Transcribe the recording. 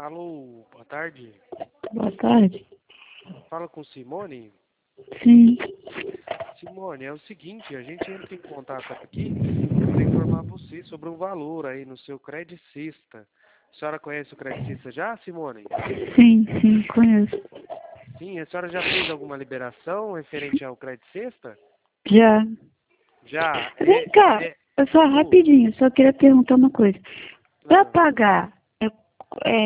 Alô, boa tarde. Boa tarde. Fala com Simone. Sim. Simone, é o seguinte, a gente entra em contato aqui para informar você sobre um valor aí no seu Credicista. A senhora conhece o Credicista já, Simone? Sim, conheço. Sim, a senhora já fez alguma liberação referente ao Credicista? Já. Já. Vem cá, É... eu só rapidinho, só queria perguntar uma coisa. Para Ah. pagar, é